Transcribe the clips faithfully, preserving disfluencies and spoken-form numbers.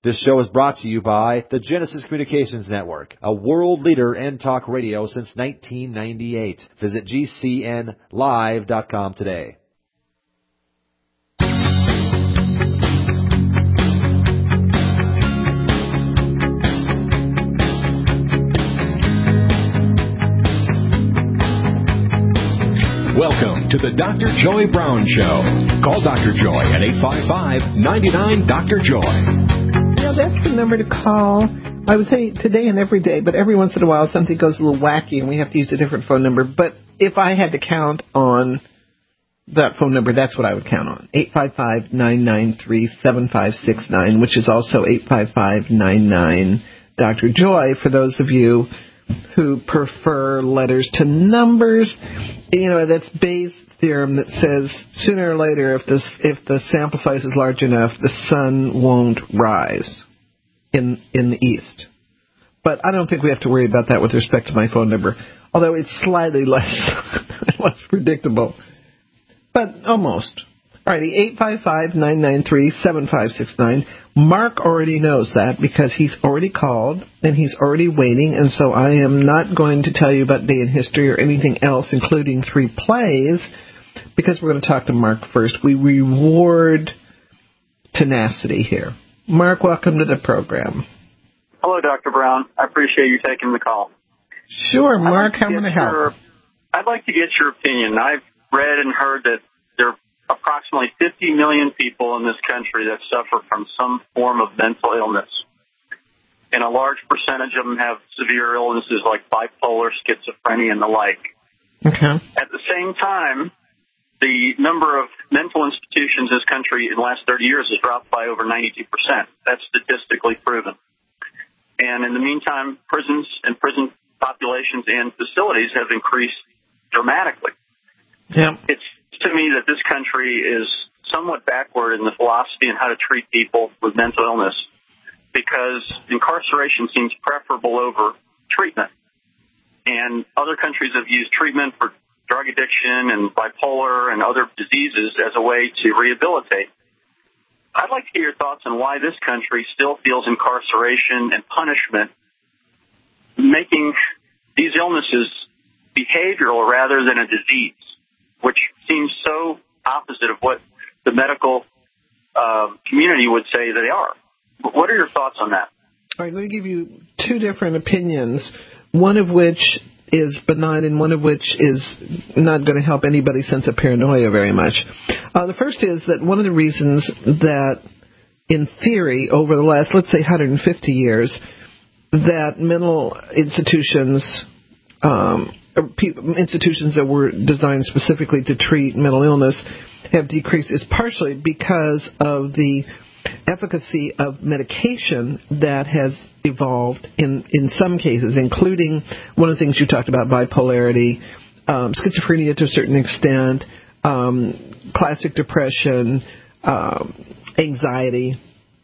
This show is brought to you by the Genesis Communications Network, a world leader in talk radio since nineteen ninety-eight. Visit G C N live dot com today. Welcome to the Doctor Joy Brown Show. Call Doctor Joy at eight five five, nine nine, Doctor Joy. Yeah, that's the number to call. I would say today and every day, but every once in a while something goes a little wacky and we have to use a different phone number. But if I had to count on that phone number, that's what I would count on. eight five five, nine nine three, seven five six nine, which is also eight five five, nine nine, Doctor Joy for those of you who prefer letters to numbers. You know, that's Bayes' theorem that says sooner or later, if this if the sample size is large enough, the sun won't rise in in the east. But I don't think we have to worry about that with respect to my phone number, although it's slightly less less predictable, but almost. All righty, eight five five, nine nine three, seven five six nine. Mark already knows that because he's already called and he's already waiting, and so I am not going to tell you about day in history or anything else, including three plays, because we're going to talk to Mark first. We reward tenacity here. Mark, welcome to the program. Hello, Doctor Brown. I appreciate you taking the call. Sure, Mark, how can I help? Your, I'd like to get your opinion. I've read and heard that there are approximately fifty million people in this country that suffer from some form of mental illness. And a large percentage of them have severe illnesses like bipolar, schizophrenia, and the like. Okay. At the same time, the number of mental institutions in this country in the last thirty years has dropped by over ninety-two percent. That's statistically proven. And in the meantime, prisons and prison populations and facilities have increased dramatically. Yeah. It's to me that this country is somewhat backward in the philosophy on how to treat people with mental illness, because incarceration seems preferable over treatment. And other countries have used treatment for drug addiction and bipolar and other diseases as a way to rehabilitate. I'd like to hear your thoughts on why this country still feels incarceration and punishment, making these illnesses behavioral rather than a disease, which seems so opposite of what the medical uh, community would say they are. What are your thoughts on that? All right, let me give you two different opinions, one of which is benign and one of which is not going to help anybody's sense of paranoia very much. Uh, the first is that one of the reasons that, in theory, over the last, let's say, one hundred fifty years, that mental institutions um, institutions that were designed specifically to treat mental illness have decreased is partially because of the efficacy of medication that has evolved in, in some cases, including one of the things you talked about, bipolarity, um, schizophrenia to a certain extent, um, classic depression, um, anxiety.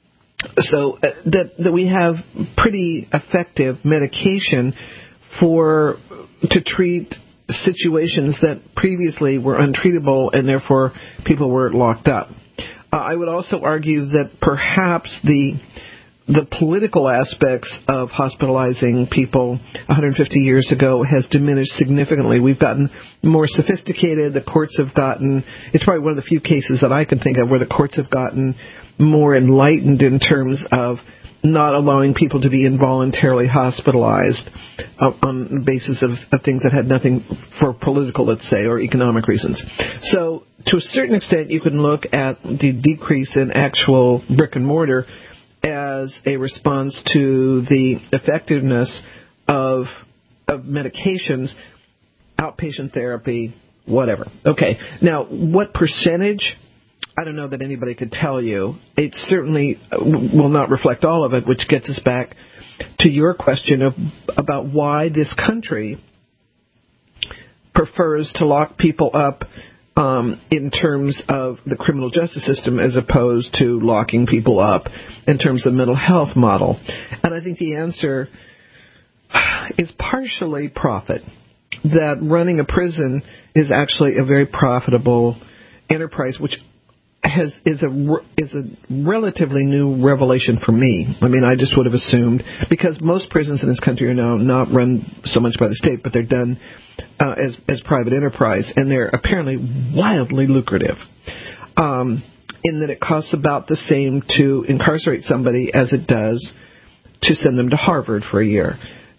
So uh, that, that we have pretty effective medication for to treat situations that previously were untreatable and therefore people were locked up. Uh, I would also argue that perhaps the the political aspects of hospitalizing people one hundred fifty years ago has diminished significantly. We've gotten more sophisticated. The courts have gotten, it's probably one of the few cases that I can think of where the courts have gotten more enlightened in terms of not allowing people to be involuntarily hospitalized uh, on the basis of, of things that had nothing for political, let's say, or economic reasons. So to a certain extent, you can look at the decrease in actual brick and mortar as a response to the effectiveness of, of medications, outpatient therapy, whatever. Okay, now what percentage? I don't know that anybody could tell you. It certainly will not reflect all of it, which gets us back to your question of about why this country prefers to lock people up um, in terms of the criminal justice system as opposed to locking people up in terms of the mental health model. And I think the answer is partially profit, that running a prison is actually a very profitable enterprise, which has is a is a relatively new revelation for me. I mean, I just would have assumed, because most prisons in this country are now not run so much by the state, but they're done uh, as as private enterprise, and they're apparently wildly lucrative. Um, in that it costs about the same to incarcerate somebody as it does to send them to Harvard for a year.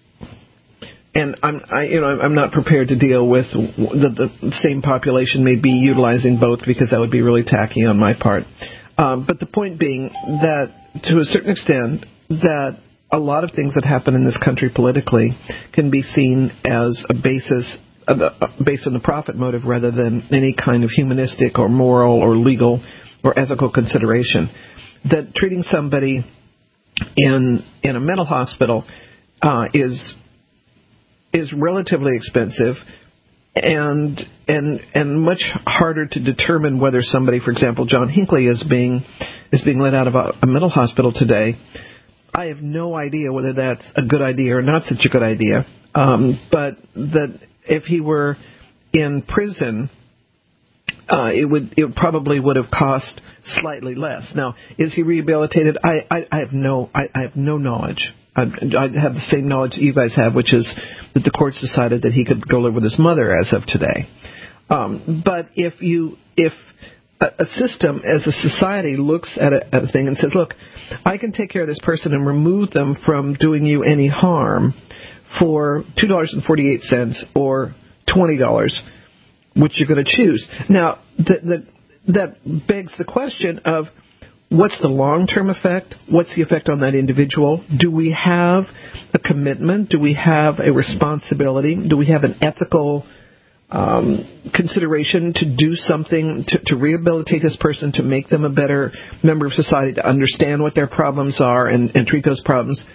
And I'm, I, you know, I'm not prepared to deal with the, the same population may be utilizing both, because that would be really tacky on my part. Um, but the point being that, to a certain extent, that a lot of things that happen in this country politically can be seen as a basis, uh, based on the profit motive, rather than any kind of humanistic or moral or legal or ethical consideration. That treating somebody in in a mental hospital uh, is is relatively expensive and and and much harder to determine whether somebody, for example, John Hinckley, is being is being let out of a, a mental hospital today. I have no idea whether that's a good idea or not such a good idea. Um, but that if he were in prison, uh, it would it probably would have cost slightly less. Now, is he rehabilitated? I, I, I have no I, I have no knowledge. I, I have the same knowledge that you guys have, which is that the courts decided that he could go live with his mother as of today. Um, but if you if a, a system as a society looks at a, at a thing and says, look, I can take care of this person and remove them from doing you any harm for two dollars and forty-eight cents or twenty dollars, which you're going to choose. Now, that that that begs the question of, what's the long-term effect? What's the effect on that individual? Do we have a commitment? Do we have a responsibility? Do we have an ethical um, consideration to do something to, to rehabilitate this person, to make them a better member of society, to understand what their problems are and, and treat those problems?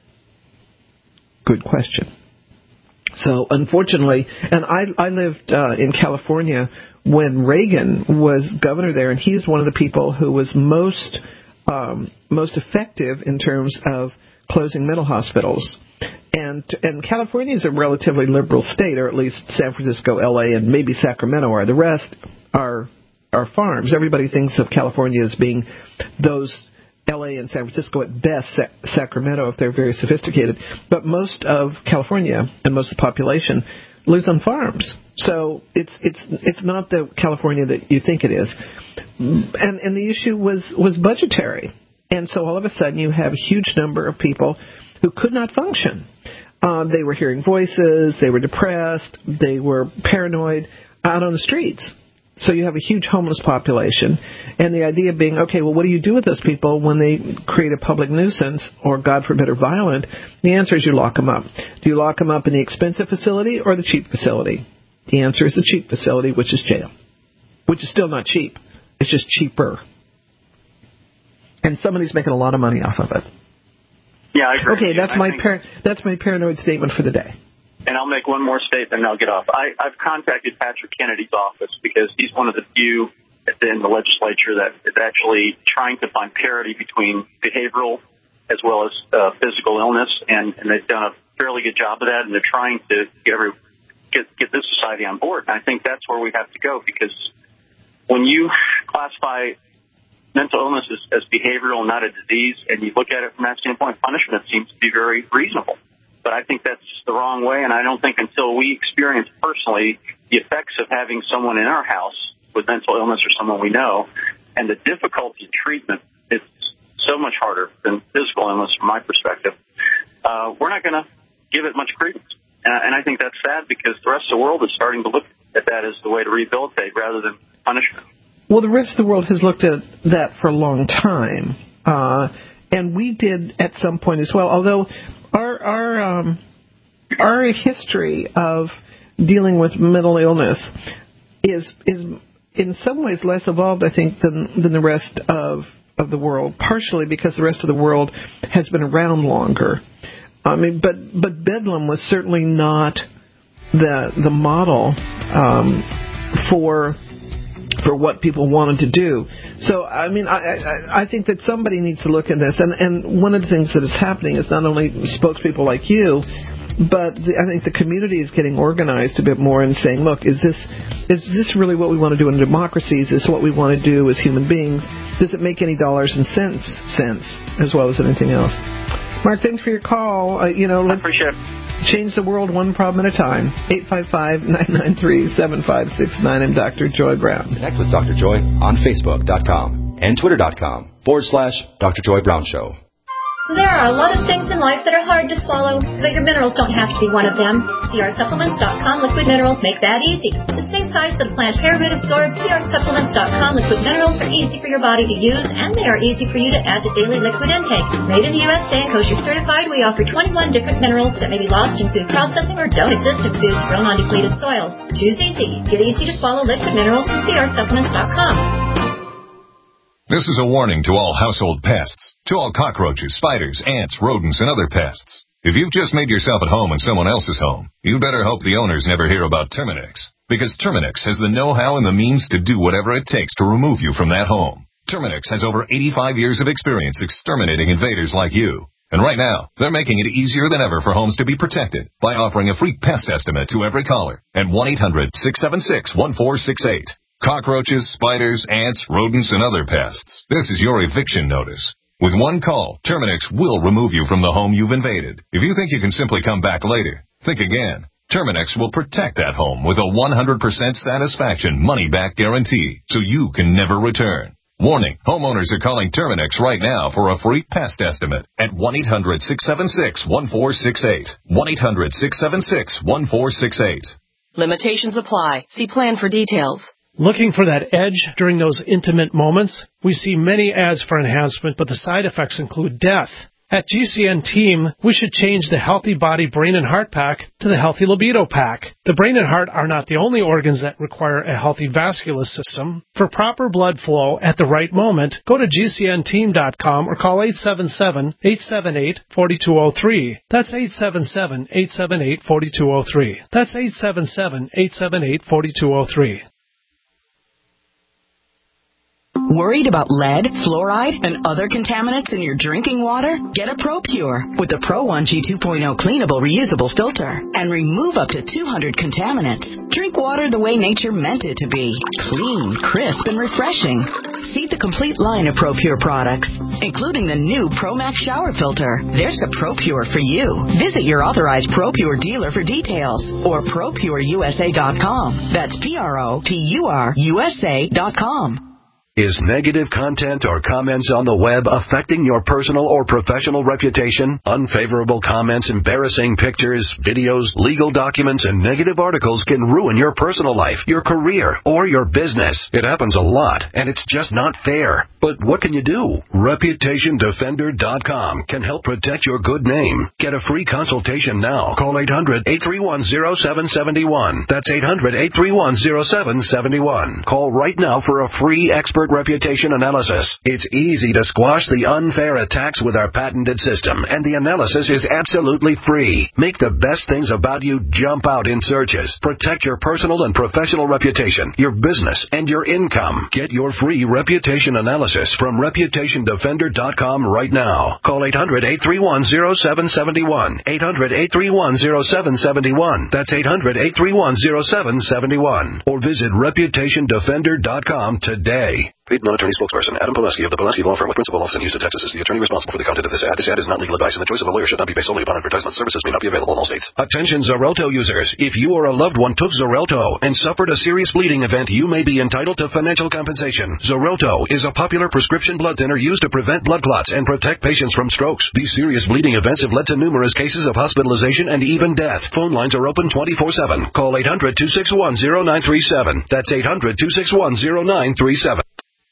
Good question. So, unfortunately, and I, I lived uh, in California when Reagan was governor there, and he's one of the people who was most um, most effective in terms of closing mental hospitals. And and California is a relatively liberal state, or at least San Francisco, L A, and maybe Sacramento are. The rest are are farms. Everybody thinks of California as being those L A and San Francisco, at best Sacramento if they're very sophisticated. But most of California and most of the population lives on farms. So it's it's it's not the California that you think it is. And and the issue was, was budgetary. And so all of a sudden you have a huge number of people who could not function. Uh, they were hearing voices, they were depressed, they were paranoid, out on the streets. So you have a huge homeless population, and the idea being, okay, well, what do you do with those people when they create a public nuisance, or, God forbid, are violent? The answer is you lock them up. Do you lock them up in the expensive facility or the cheap facility? The answer is the cheap facility, which is jail, which is still not cheap. It's just cheaper. And somebody's making a lot of money off of it. Yeah, I agree. Okay, that's I my think... par- that's my paranoid statement for the day. And I'll make one more statement and I'll get off. I, I've contacted Patrick Kennedy's office because he's one of the few in the legislature that is actually trying to find parity between behavioral as well as uh, physical illness, and, and they've done a fairly good job of that, and they're trying to get, every, get, get this society on board. And I think that's where we have to go, because when you classify mental illness as, as behavioral, not a disease, and you look at it from that standpoint, punishment seems to be very reasonable. But I think that's the wrong way, and I don't think until we experience personally the effects of having someone in our house with mental illness or someone we know, and the difficulty in treatment is so much harder than physical illness from my perspective, uh, we're not going to give it much credence. And, and I think that's sad, because the rest of the world is starting to look at that as the way to rehabilitate rather than punishment. Well, the rest of the world has looked at that for a long time, uh, and we did at some point as well, although Our our um, our history of dealing with mental illness is is in some ways less evolved, I think, than than the rest of of the world. Partially because the rest of the world has been around longer. I mean, but but Bedlam was certainly not the the model um, for. for what people wanted to do. So, I mean, I, I, I think that somebody needs to look at this. And, and one of the things that is happening is not only spokespeople like you, but the, I think the community is getting organized a bit more and saying, look, is this is this really what we want to do in a democracy? Is this what we want to do as human beings? Does it make any dollars and cents sense as well as anything else? Mark, thanks for your call. Uh, you know, let's change the world one problem at a time. eight five five, nine nine three, seven five six nine. I'm Doctor Joy Brown. Connect with Doctor Joy on Facebook dot com and Twitter dot com forward slash Doctor Joy Brown Show. There are a lot of things in life that are hard to swallow, but your minerals don't have to be one of them. C R Supplements dot com liquid minerals make that easy. The same size that a plant hair root absorbs, C R Supplements dot com liquid minerals are easy for your body to use, and they are easy for you to add to daily liquid intake. Made in the U S A and kosher certified, we offer twenty-one different minerals that may be lost in food processing or don't exist in foods grown on depleted soils. Choose easy. Get easy to swallow liquid minerals from C R Supplements dot com. This is a warning to all household pests, to all cockroaches, spiders, ants, rodents, and other pests. If you've just made yourself at home in someone else's home, you better hope the owners never hear about Terminix, because Terminix has the know-how and the means to do whatever it takes to remove you from that home. Terminix has over eighty-five years of experience exterminating invaders like you. And right now, they're making it easier than ever for homes to be protected by offering a free pest estimate to every caller at one eight hundred, six seven six, one four six eight. Cockroaches, spiders, ants, rodents, and other pests. This is your eviction notice. With one call, Terminix will remove you from the home you've invaded. If you think you can simply come back later, think again. Terminix will protect that home with a one hundred percent satisfaction money-back guarantee, so you can never return. Warning, homeowners are calling Terminix right now for a free pest estimate at one eight hundred, six seven six, one four six eight. one eight hundred, six seven six, one four six eight. Limitations apply. See plan for details. Looking for that edge during those intimate moments? We see many ads for enhancement, but the side effects include death. At G C N Team, we should change the Healthy Body Brain and Heart Pack to the Healthy Libido Pack. The brain and heart are not the only organs that require a healthy vascular system. For proper blood flow at the right moment, go to G C N team dot com or call eight seven seven, eight seven eight, four two zero three. That's eight seven seven, eight seven eight, four two zero three. That's eight seven seven, eight seven eight, four two zero three. Worried about lead, fluoride, and other contaminants in your drinking water? Get a ProPure with the Pro one G two point oh cleanable reusable filter and remove up to two hundred contaminants. Drink water the way nature meant it to be. Clean, crisp, and refreshing. See the complete line of ProPure products, including the new ProMax shower filter. There's a ProPure for you. Visit your authorized ProPure dealer for details or Pro Pure U S A dot com. That's P R O P U R U S A dot com. Is negative content or comments on the web affecting your personal or professional reputation? Unfavorable comments, embarrassing pictures, videos, legal documents, and negative articles can ruin your personal life, your career, or your business. It happens a lot, and it's just not fair. But what can you do? Reputation Defender dot com can help protect your good name. Get a free consultation now. Call eight hundred, eight three one, zero seven seven one. That's eight hundred, eight three one, zero seven seven one. Call right now for a free expert reputation analysis. It's easy to squash the unfair attacks with our patented system, and the analysis is absolutely free. Make the best things about you jump out in searches. Protect your personal and professional reputation, your business, and your income. Get your free reputation analysis from Reputation Defender dot com right now. Call eight hundred, eight three one, zero seven seven one. eight hundred, eight three one, zero seven seven one. That's eight hundred, eight three one, zero seven seven one. Or visit Reputation Defender dot com today. Paid non-attorney spokesperson Adam Pileski of the Pileski Law Firm with principal office in Houston, Texas is the attorney responsible for the content of this ad. This ad is not legal advice, and the choice of a lawyer should not be based solely upon advertisement. Services may not be available in all states. Attention Xarelto users. If you or a loved one took Xarelto and suffered a serious bleeding event, you may be entitled to financial compensation. Xarelto is a popular prescription blood thinner used to prevent blood clots and protect patients from strokes. These serious bleeding events have led to numerous cases of hospitalization and even death. Phone lines are open twenty-four seven. Call eight hundred, two six one, zero nine three seven. That's eight hundred, two six one, zero nine three seven.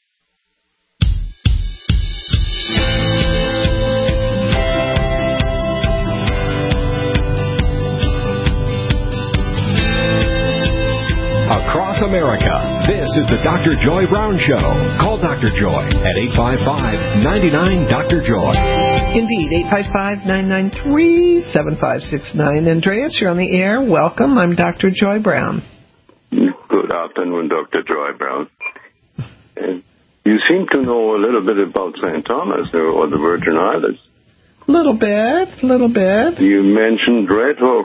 Across America, this is the Doctor Joy Brown Show. Call Doctor Joy at eight five five, nine nine, Doctor Joy. Indeed, eight five five, nine nine three, seven five six nine. Andreas, you're on the air. Welcome. I'm Doctor Joy Brown. Good afternoon, Doctor Joy Brown. And you seem to know a little bit about Saint Thomas or the Virgin Islands. Little bit, little bit. You mentioned Red Hook.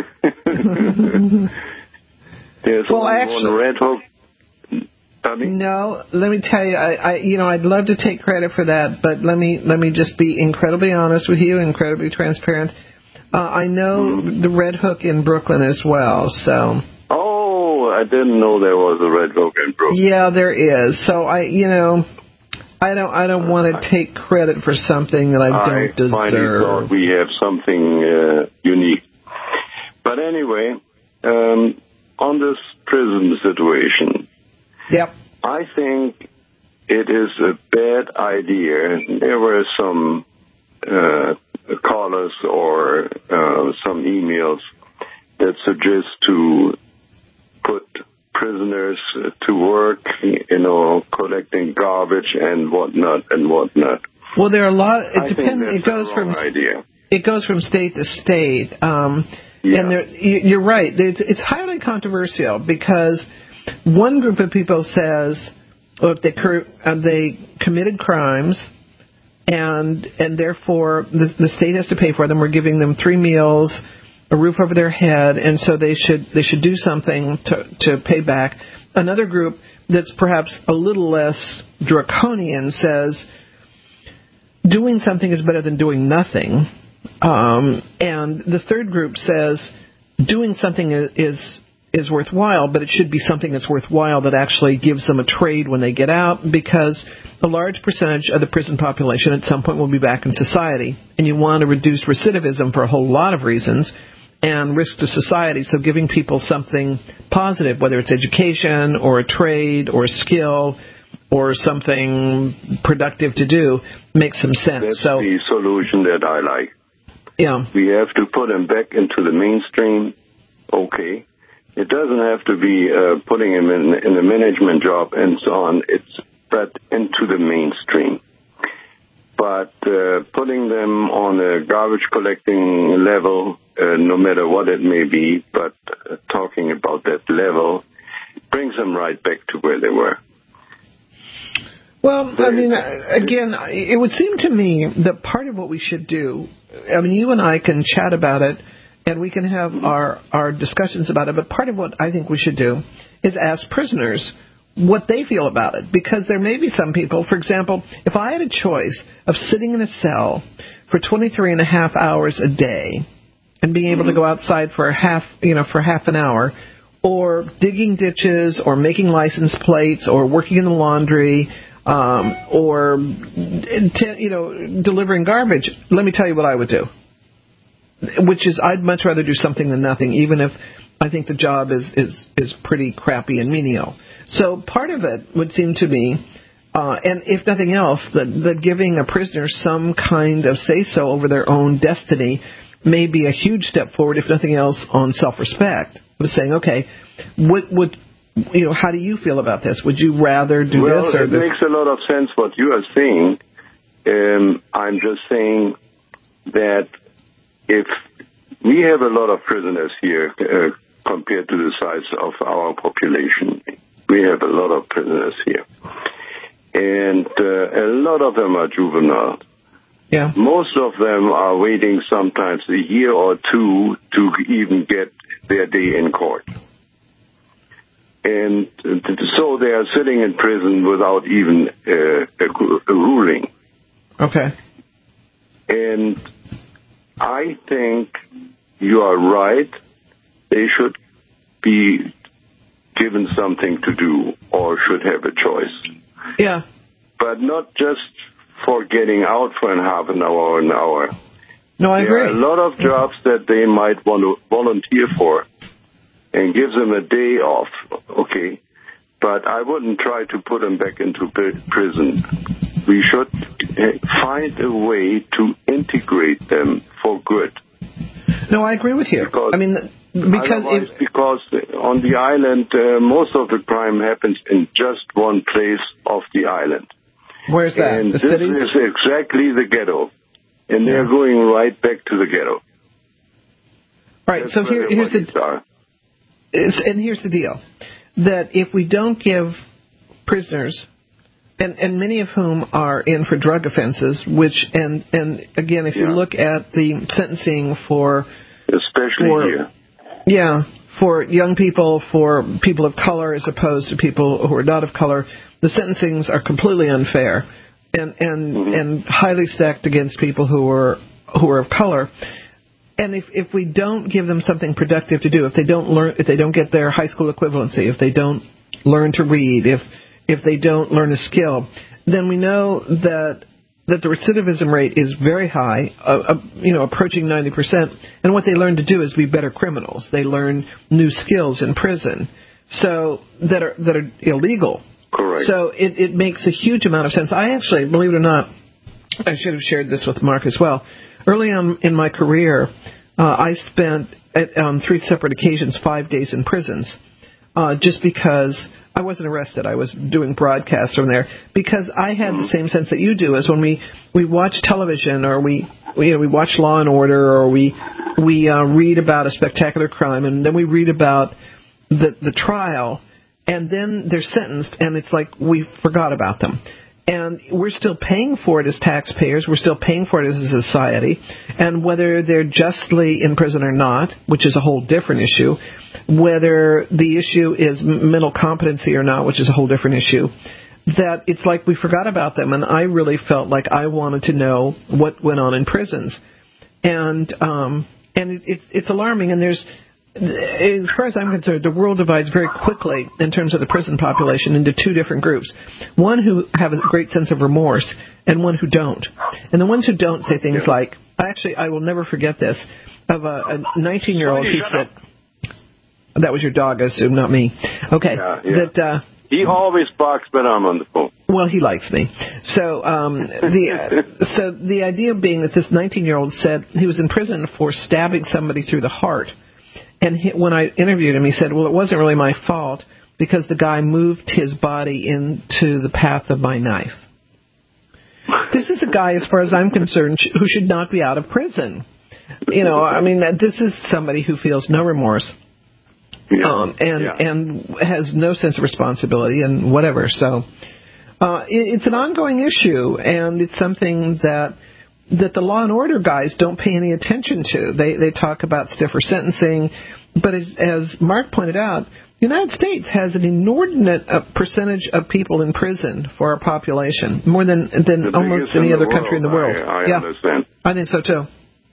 There's well, one, actually, one Red Hook. Pardon? No, let me tell you, I, I, you know, I'd love to take credit for that, but let me let me just be incredibly honest with you, incredibly transparent. Uh, I know mm-hmm. the Red Hook in Brooklyn as well, so. Oh, I didn't know there was a Red Hook in Brooklyn. Yeah, there is. So I, you know. I don't. I don't want to take credit for something that I don't I deserve. I finally thought we have something uh, unique. But anyway, um, on this prison situation, yep. I think it is a bad idea. There were some uh, callers or uh, some emails that suggest to put prisoners to work, you know, collecting garbage and whatnot and whatnot. Well, there are a lot. It I depends. think It goes from idea. It goes from state to state, um, yeah. and there, you're right. It's highly controversial because one group of people says, "Look, they they committed crimes, and and therefore the, the state has to pay for them. We're giving them three meals, a roof over their head, and so they should they should do something to to pay back." Another group that's perhaps a little less draconian says doing something is better than doing nothing, um, and the third group says doing something is, is is worthwhile, but it should be something that's worthwhile that actually gives them a trade when they get out, because a large percentage of the prison population at some point will be back in society, and you want to reduce recidivism for a whole lot of reasons and risk to society. So giving people something positive, whether it's education or a trade or a skill or something productive to do, makes some sense. That's so, the solution that I like. Yeah. We have to put them back into the mainstream. Okay. It doesn't have to be uh, putting them in, in a management job and so on. It's but into the mainstream. But uh, putting them on a garbage collecting level, uh, no matter what it may be, but uh, talking about that level, brings them right back to where they were. Well, I mean, again, it would seem to me that part of what we should do, I mean, you and I can chat about it, and we can have mm-hmm. our, our discussions about it, but part of what I think we should do is ask prisoners what they feel about it, because there may be some people, for example, if I had a choice of sitting in a cell for twenty-three and a half hours a day and being able mm-hmm. to go outside for a half, you know, for half an hour, or digging ditches or making license plates or working in the laundry, um, or, you know, delivering garbage, let me tell you what I would do. Which is, I'd much rather do something than nothing, even if I think the job is, is, is pretty crappy and menial. So part of it would seem to me, uh, and if nothing else, that, that giving a prisoner some kind of say-so over their own destiny may be a huge step forward, if nothing else, on self-respect. Of saying, okay, what would, you know, how do you feel about this? Would you rather do well, this or it this? It makes a lot of sense what you are saying. Um, I'm just saying that if we have a lot of prisoners here uh, compared to the size of our population, we have a lot of prisoners here. And uh, a lot of them are juvenile. Yeah. Most of them are waiting sometimes a year or two to even get their day in court. And so they are sitting in prison without even uh, a, a ruling. Okay. And I think you are right. They should be given something to do or should have a choice. Yeah. But not just for getting out for an half an hour or an hour. No, I there agree. There are a lot of jobs that they might want to volunteer for and gives them a day off, okay? But I wouldn't try to put them back into prison. We should find a way to integrate them for good. No, I agree with you. Because, I mean, because if, because on the island, uh, most of the crime happens in just one place of the island. Where's that? And the this cities? is exactly the ghetto. And yeah. they're going right back to the ghetto. Right, That's so here, here's the... Is, and here's the deal, that if we don't give prisoners, and, and many of whom are in for drug offenses, which, and, and again, if you Yeah. look at the sentencing for... Especially for, here. Yeah, for young people, for people of color as opposed to people who are not of color, the sentencings are completely unfair and and, Mm-hmm. and highly stacked against people who are who are of color. And if if we don't give them something productive to do, if they don't learn, if they don't get their high school equivalency, if they don't learn to read, if if they don't learn a skill, then we know that that the recidivism rate is very high, uh, uh, you know, approaching ninety percent. And what they learn to do is be better criminals. They learn new skills in prison, so that are that are illegal. Correct. So it, it makes a huge amount of sense. I actually, believe it or not, I should have shared this with Mark as well. Early on in my career, uh, I spent at, on three separate occasions five days in prisons, uh, just because I wasn't arrested. I was doing broadcasts from there because I had the same sense that you do. As when we, we watch television or we, we you know we watch Law and Order or we we uh, read about a spectacular crime and then we read about the the trial and then they're sentenced and it's like we forgot about them. And we're still paying for it as taxpayers. We're still paying for it as a society. And whether they're justly in prison or not, which is a whole different issue, whether the issue is mental competency or not, which is a whole different issue, that it's like we forgot about them. And I really felt like I wanted to know what went on in prisons. And um, and it, it's, it's alarming. And there's, as far as I'm concerned, the world divides very quickly in terms of the prison population into two different groups. One who have a great sense of remorse and one who don't. And the ones who don't say things yeah. like, actually, I will never forget this, of a nineteen-year-old who said, that was your dog, I assume, not me. Okay. Yeah, yeah. That, uh, he always barks when I'm on the phone. Well, he likes me. So um, the uh, so the idea being that this nineteen-year-old said he was in prison for stabbing somebody through the heart. And he, when I interviewed him, he said, well, it wasn't really my fault because the guy moved his body into the path of my knife. This is a guy, as far as I'm concerned, who should not be out of prison. You know, I mean, this is somebody who feels no remorse yeah. um, and yeah. and has no sense of responsibility and whatever. So uh, it, it's an ongoing issue, and it's something that that the Law and Order guys don't pay any attention to. They they talk about stiffer sentencing, but as, as Mark pointed out, the United States has an inordinate uh, percentage of people in prison for our population, more than than almost any other country in the world. I, I yeah, understand. I think so too.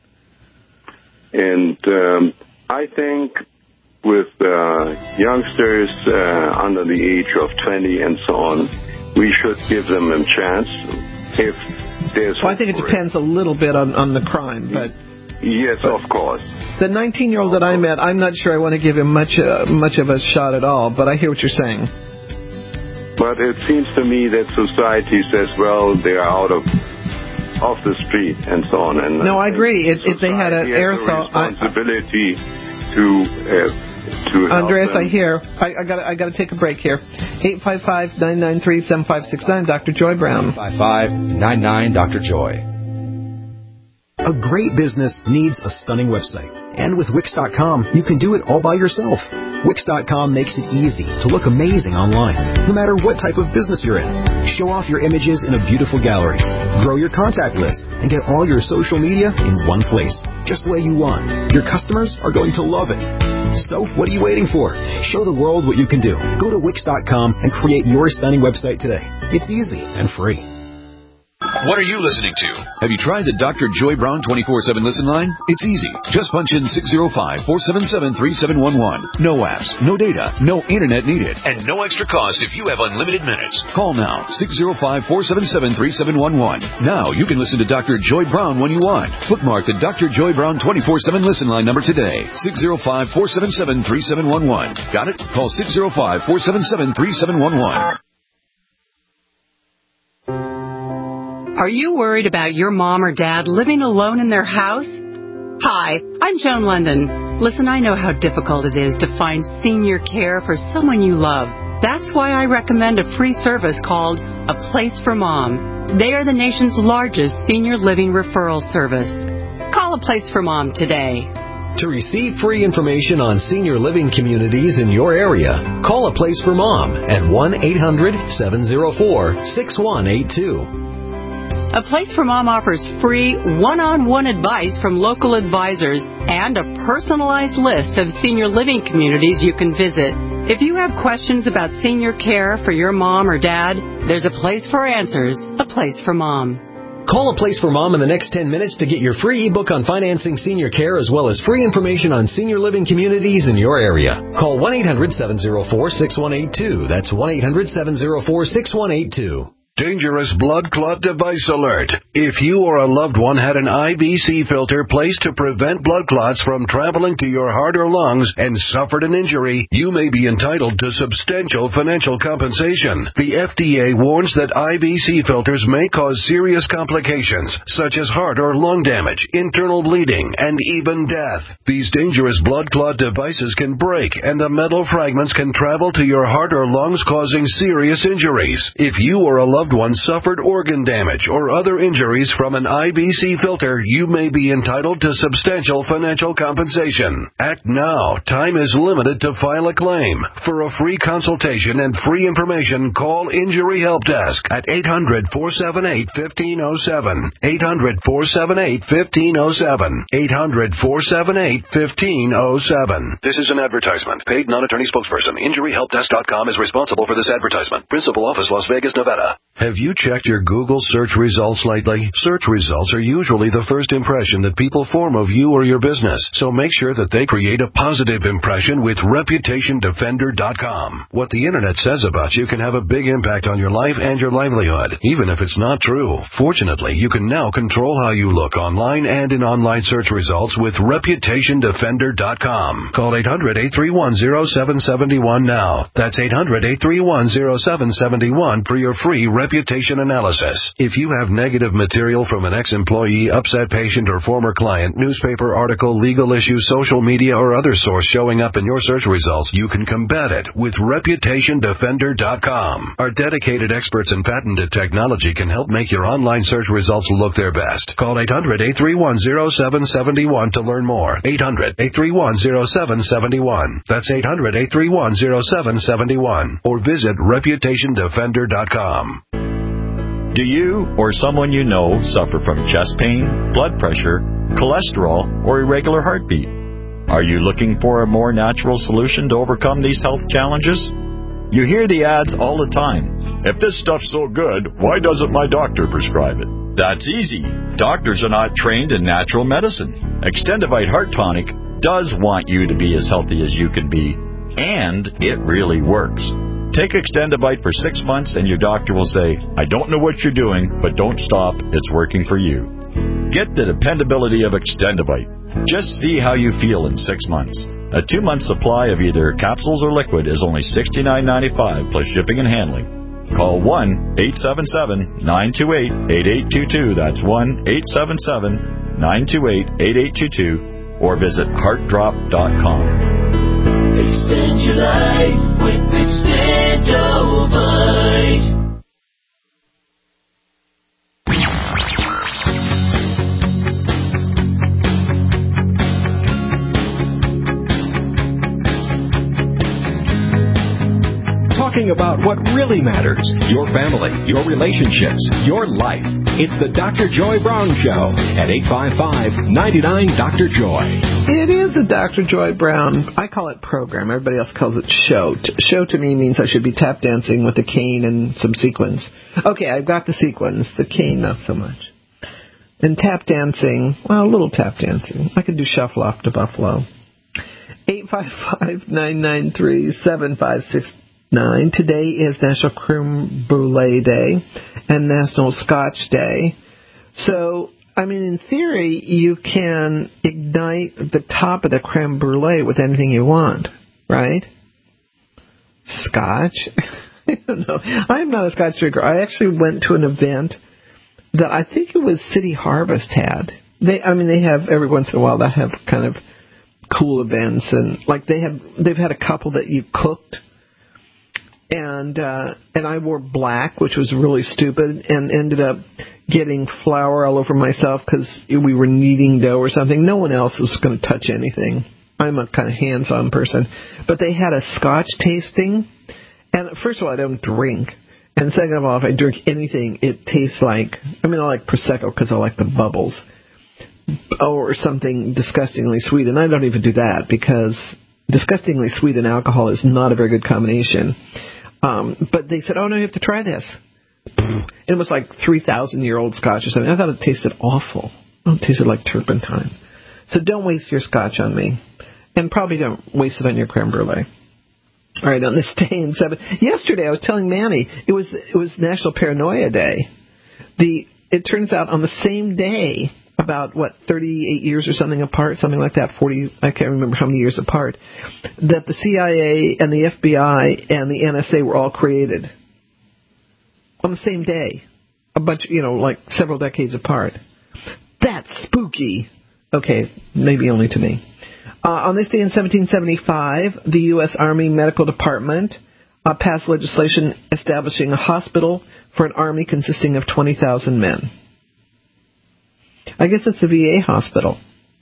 And um, I think with uh, youngsters uh, under the age of twenty and so on, we should give them a chance if there's. Well, I think it depends a little bit on, on the crime, but. Yes, but of course. The nineteen-year-old that I met, I'm not sure I want to give him much uh, much of a shot at all, but I hear what you're saying. But it seems to me that society says, well, they are out of off the street and so on. And no, I agree. If, if they had an aerosol, responsibility I, to uh, to. Andreas, I hear. I, I got I got to take a break here. Eight five five nine nine three seven five six nine. Doctor Joy Brown. Five five nine nine. Doctor Joy. A great business needs a stunning website. And with Wix dot com, you can do it all by yourself. Wix dot com makes it easy to look amazing online, no matter what type of business you're in. Show off your images in a beautiful gallery. Grow your contact list and get all your social media in one place, just the way you want. Your customers are going to love it. So, what are you waiting for? Show the world what you can do. Go to Wix dot com and create your stunning website today. It's easy and free. What are you listening to? Have you tried the Doctor Joy Brown twenty-four seven listen line? It's easy. Just punch in six zero five, four seven seven, three seven one one. No apps, no data, no internet needed, and no extra cost if you have unlimited minutes. Call now, six zero five, four seven seven, three seven one one. Now you can listen to Doctor Joy Brown when you want. Bookmark the Doctor Joy Brown twenty-four seven listen line number today. six zero five, four seven seven, three seven one one. Got it? Call six zero five, four seven seven, three seven one one. Are you worried about your mom or dad living alone in their house? Hi, I'm Joan London. Listen, I know how difficult it is to find senior care for someone you love. That's why I recommend a free service called A Place for Mom. They are the nation's largest senior living referral service. Call A Place for Mom today. To receive free information on senior living communities in your area, call A Place for Mom at one eight hundred seven oh four six one eight two. A Place for Mom offers free one-on-one advice from local advisors and a personalized list of senior living communities you can visit. If you have questions about senior care for your mom or dad, there's a place for answers, A Place for Mom. Call A Place for Mom in the next ten minutes to get your free ebook on financing senior care as well as free information on senior living communities in your area. Call one eight hundred seven oh four six one eight two. That's one eight hundred seven oh four six one eight two. Dangerous blood clot device alert. If you or a loved one had an I V C filter placed to prevent blood clots from traveling to your heart or lungs and suffered an injury, you may be entitled to substantial financial compensation. The F D A warns that I V C filters may cause serious complications, such as heart or lung damage, internal bleeding, and even death. These dangerous blood clot devices can break, and the metal fragments can travel to your heart or lungs, causing serious injuries. If you or a loved one suffered organ damage or other injuries from an I V C filter, you may be entitled to substantial financial compensation. Act now. Time is limited to file a claim. For a free consultation and free information, call Injury Help Desk at eight hundred four seven eight one five zero seven. eight hundred four seven eight one five zero seven. eight hundred four seven eight one five zero seven. This is an advertisement. Paid non-attorney spokesperson. Injury Help Desk dot com is responsible for this advertisement. Principal office, Las Vegas, Nevada. Have you checked your Google search results lately? Search results are usually the first impression that people form of you or your business, so make sure that they create a positive impression with Reputation Defender dot com. What the Internet says about you can have a big impact on your life and your livelihood, even if it's not true. Fortunately, you can now control how you look online and in online search results with Reputation Defender dot com. Call eight hundred eight three one zero seven seven one now. That's eight hundred eight three one zero seven seven one for your free reputation analysis. If you have negative material from an ex-employee, upset patient, or former client, newspaper article, legal issue, social media, or other source showing up in your search results, you can combat it with Reputation Defender dot com. Our dedicated experts in patented technology can help make your online search results look their best. Call eight hundred eight three one zero seven seven one to learn more. eight hundred eight three one zero seven seven one. That's eight hundred eight three one zero seven seven one. Or visit Reputation Defender dot com. Do you or someone you know suffer from chest pain, blood pressure, cholesterol, or irregular heartbeat? Are you looking for a more natural solution to overcome these health challenges? You hear the ads all the time. If this stuff's so good, why doesn't my doctor prescribe it? That's easy. Doctors are not trained in natural medicine. Extendivite Heart Tonic does want you to be as healthy as you can be, and it really works. Take Extendivite for six months and your doctor will say, I don't know what you're doing, but don't stop. It's working for you. Get the dependability of Extendivite. Just see how you feel in six months. A two-month supply of either capsules or liquid is only sixty-nine ninety-five plus shipping and handling. Call one eight seven seven nine two eight eight eight two two. That's one eight seven seven nine two eight eight eight two two or visit heart drop dot com. Extend your life with Extendovite. Talking about what really matters, your family, your relationships, your life. It's the Doctor Joy Brown Show at eight five five, nine nine, Doctor Joy. It is the Doctor Joy Brown. I call it program. Everybody else calls it show. Show to me means I should be tap dancing with a cane and some sequins. Okay, I've got the sequins. The cane, not so much. And tap dancing, well, a little tap dancing. I could do shuffle off to Buffalo. eight five five, nine nine three, seven five six nine. Today is National Creme Brulee Day and National Scotch Day. So, I mean, in theory, you can ignite the top of the creme brulee with anything you want, right? Scotch? I don't know. I'm not a Scotch drinker. I actually went to an event that I think it was City Harvest had. They, I mean, they have every once in a while they have kind of cool events, and like they have, they've had a couple that you cooked. and uh, and I wore black, which was really stupid, and ended up getting flour all over myself because we were kneading dough or something. No one else was going to touch anything. I'm a kind of hands-on person. But they had a scotch tasting, and first of all, I don't drink. And second of all, if I drink anything, it tastes like, I mean, I like Prosecco because I like the bubbles, or something disgustingly sweet. And I don't even do that because disgustingly sweet and alcohol is not a very good combination. Um, but they said, oh, no, you have to try this. It was like three thousand year old scotch or something. I thought it tasted awful. Oh, it tasted like turpentine. So don't waste your scotch on me. And probably don't waste it on your creme brulee. All right, on this day in seven. Yesterday, I was telling Manny it was it was National Paranoia Day. The it turns out on the same day, about what thirty-eight years or something apart, something like that, forty. I can't remember how many years apart, that the C I A and the F B I and the N S A were all created on the same day, a bunch, you know, like several decades apart. That's spooky. Okay, maybe only to me. Uh, on this day in seventeen seventy-five, the U S Army Medical Department uh, passed legislation establishing a hospital for an army consisting of twenty thousand men. I guess it's a V A hospital,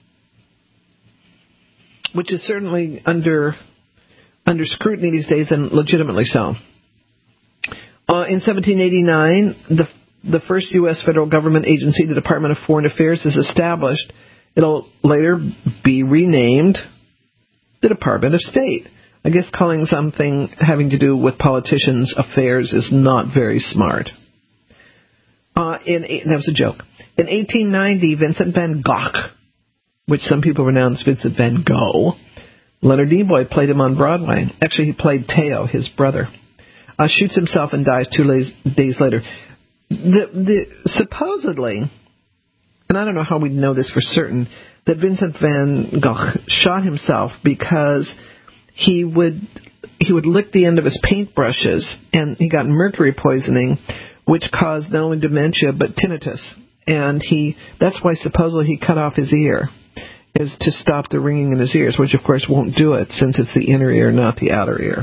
which is certainly under under scrutiny these days, and legitimately so. Uh, in seventeen eighty-nine, the the first U S federal government agency, the Department of Foreign Affairs, is established. It'll later be renamed the Department of State. I guess calling something having to do with politicians' affairs is not very smart. Uh, in that was a joke. In eighteen ninety, Vincent van Gogh, which some people pronounce Vincent van Gogh, Leonard Nimoy played him on Broadway. Actually, he played Teo, his brother. Uh, shoots himself and dies two days later. The, the supposedly, and I don't know how we know this for certain, that Vincent van Gogh shot himself because he would he would lick the end of his paintbrushes, and he got mercury poisoning, which caused not only dementia but tinnitus. And he that's why supposedly he cut off his ear, is to stop the ringing in his ears, which of course won't do it since it's the inner ear, not the outer ear.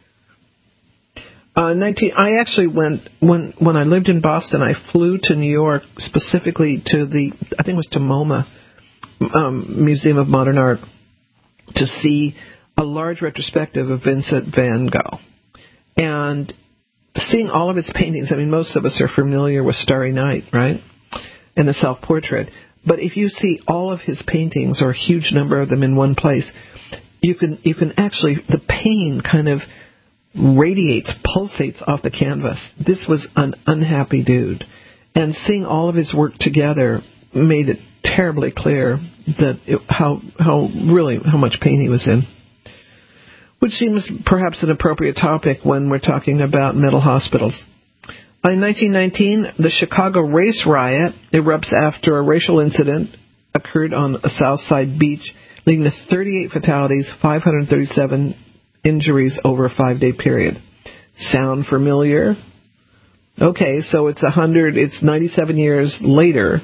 Uh, nineteen, I actually went, when when I lived in Boston, I flew to New York specifically to the, I think it was to MoMA, um, Museum of Modern Art, to see a large retrospective of Vincent van Gogh. And seeing all of his paintings, I mean, most of us are familiar with Starry Night, right? And the self-portrait. But if you see all of his paintings, or a huge number of them in one place, you can you can actually, the pain kind of radiates, pulsates off the canvas. This was an unhappy dude. And seeing all of his work together made it terribly clear that it, how how really how much pain he was in. Which seems perhaps an appropriate topic when we're talking about mental hospitals. In nineteen nineteen, the Chicago race riot erupts after a racial incident occurred on a South Side beach, leading to thirty-eight fatalities, five hundred thirty-seven injuries over a five-day period. Sound familiar? Okay, so it's a hundred. It's ninety-seven years later.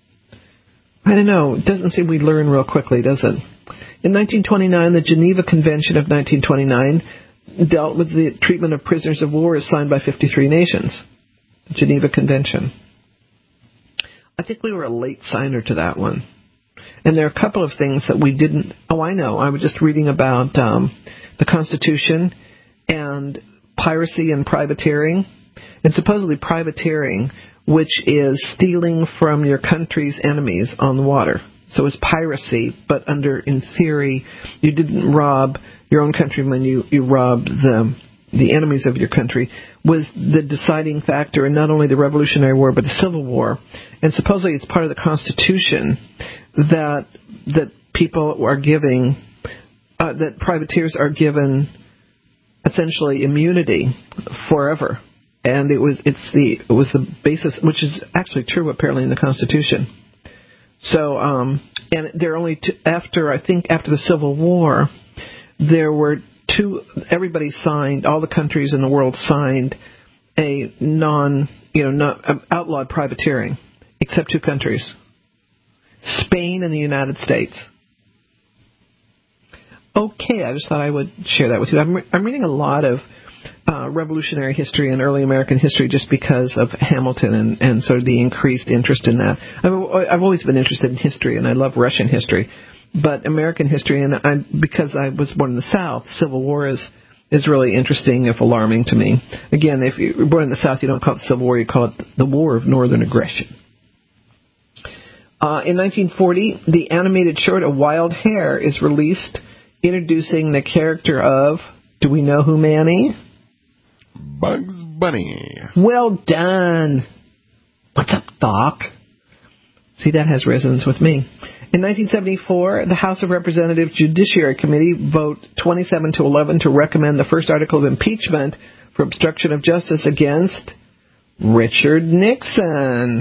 I don't know. It doesn't seem we learn real quickly, does it? In nineteen twenty-nine, the Geneva Convention of nineteen twenty-nine dealt with the treatment of prisoners of war as signed by fifty-three nations. The Geneva Convention. I think we were a late signer to that one. And there are a couple of things that we didn't... Oh, I know. I was just reading about um, the Constitution and piracy and privateering. And supposedly privateering, which is stealing from your country's enemies on the water. So it's piracy, but under, in theory, you didn't rob your own countrymen, you, you robbed the, the enemies of your country, was the deciding factor in not only the Revolutionary War, but the Civil War. And supposedly it's part of the Constitution that that people are giving, uh, that privateers are given essentially immunity forever. And it was it's the it was the basis, which is actually true apparently in the Constitution. So, um, and there are only two, after, I think after the Civil War, there were two, everybody signed, all the countries in the world signed a non, you know, not, um, outlawed privateering, except two countries, Spain and the United States. Okay, I just thought I would share that with you. I'm, re- I'm reading a lot of uh, revolutionary history and early American history just because of Hamilton and, and sort of the increased interest in that. I mean, I've always been interested in history, and I love Russian history. But American history, and I, because I was born in the South, Civil War is is really interesting, if alarming to me. Again, if you're born in the South, you don't call it Civil War, you call it the War of Northern Aggression. Uh, in nineteen forty, the animated short A Wild Hare is released, introducing the character of, do we know who, Manny? Bugs Bunny. Well done. What's up, Doc? See, that has resonance with me. In nineteen seventy-four, the House of Representatives Judiciary Committee vote twenty-seven to eleven to recommend the first article of impeachment for obstruction of justice against Richard Nixon.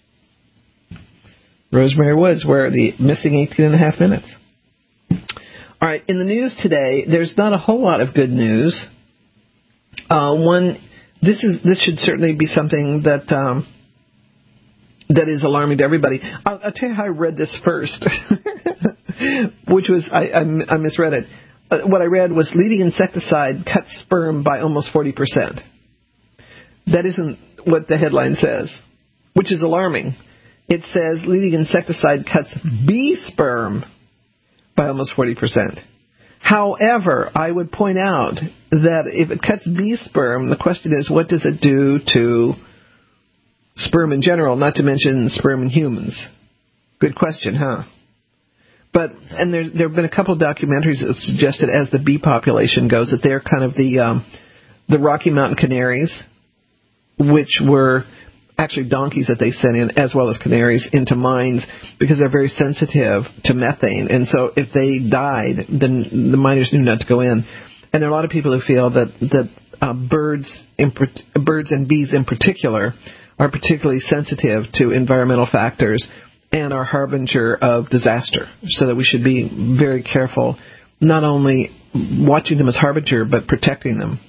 Rosemary Woods, where are the missing eighteen and a half minutes? All right, in the news today, there's not a whole lot of good news. Uh, one, this is this should certainly be something that um, that is alarming to everybody. I'll, I'll tell you how I read this first, which was I, I, I misread it. Uh, what I read was leading insecticide cuts sperm by almost forty percent. That isn't what the headline says, which is alarming. It says leading insecticide cuts bee sperm by almost forty percent. However, I would point out that if it cuts bee sperm, the question is, what does it do to sperm in general, not to mention sperm in humans? Good question, huh? But, and there, there have been a couple of documentaries that suggested as the bee population goes, that they're kind of the, um, the Rocky Mountain canaries, which were actually donkeys that they sent in, as well as canaries, into mines because they're very sensitive to methane. And so if they died, then the miners knew not to go in. And there are a lot of people who feel that that uh, birds, in, birds and bees in particular, are particularly sensitive to environmental factors and are harbinger of disaster. So that we should be very careful, not only watching them as harbinger, but protecting them.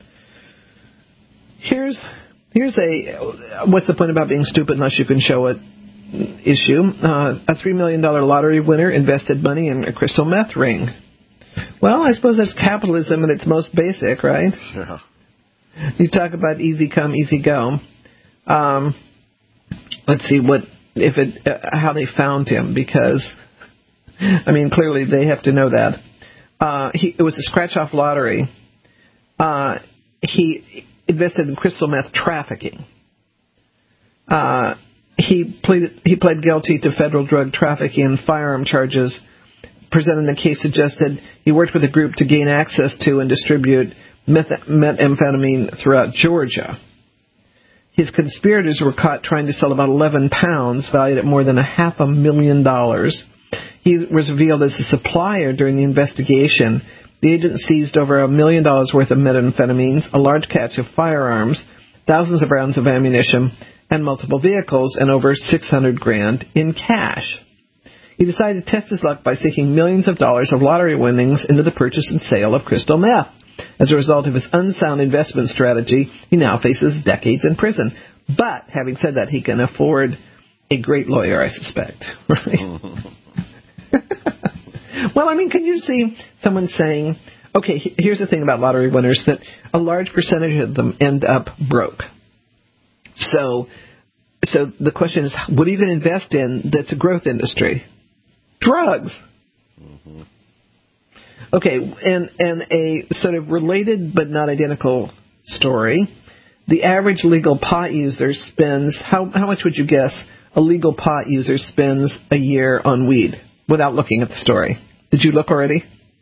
Here's Here's a, what's the point about being stupid unless you can show it issue. Uh, a three million dollars lottery winner invested money in a crystal meth ring. Well, I suppose that's capitalism at its most basic, right? Yeah. You talk about easy come, easy go. Um, let's see what if it uh, how they found him, because, I mean, clearly they have to know that. Uh, he, it was a scratch-off lottery. Uh, he invested in crystal meth trafficking. Uh, he pleaded, he pled guilty to federal drug trafficking and firearm charges. Presented in the case suggested he worked with a group to gain access to and distribute meth- methamphetamine throughout Georgia. His conspirators were caught trying to sell about eleven pounds, valued at more than a half a million dollars. He was revealed as a supplier during the investigation. The agent seized over a million dollars worth of methamphetamines, a large catch of firearms, thousands of rounds of ammunition, and multiple vehicles, and over six hundred grand in cash. He decided to test his luck by seeking millions of dollars of lottery winnings into the purchase and sale of crystal meth. As a result of his unsound investment strategy, he now faces decades in prison. But, having said that, he can afford a great lawyer, I suspect. Right? Well, I mean, can you see someone saying, okay, here's the thing about lottery winners, that a large percentage of them end up broke. So, so the question is, what are you going to invest in that's a growth industry? Drugs. Mm-hmm. Okay, and, and a sort of related but not identical story. The average legal pot user spends, how, how much would you guess a legal pot user spends a year on weed without looking at the story? Did you look already?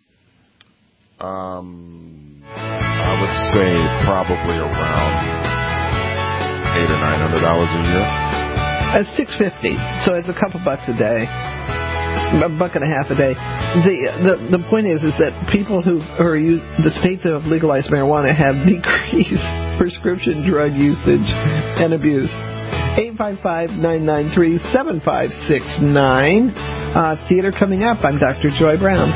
Um, I would say probably around eight or nine hundred dollars a year. At six fifty, so it's a couple bucks a day, a buck and a half a day. The the the point is is that people who are use, the states that have legalized marijuana have decreased prescription drug usage and abuse. eight five five, nine nine three, seven five six nine. Uh, theater coming up. I'm Doctor Joy Brown.